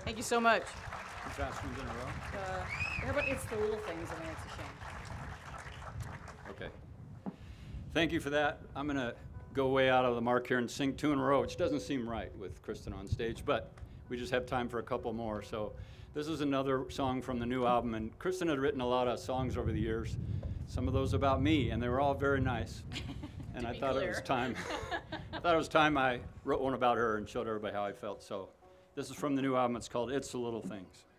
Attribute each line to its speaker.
Speaker 1: Thank you so much.
Speaker 2: Two fast ones in a row.
Speaker 1: How about It's the Little Things? I mean, it's a shame.
Speaker 2: Okay. Thank you for that. I'm going to go way out of the mark here and sing two in a row, which doesn't seem right with Kristen on stage, but we just have time for a couple more. So this is another song from the new album, and Kristen had written a lot of songs over the years, some of those about me, and they were all very nice. And I thought it was time. I thought it was time I wrote one about her and showed everybody how I felt. So this is from the new album. It's called It's the Little Things.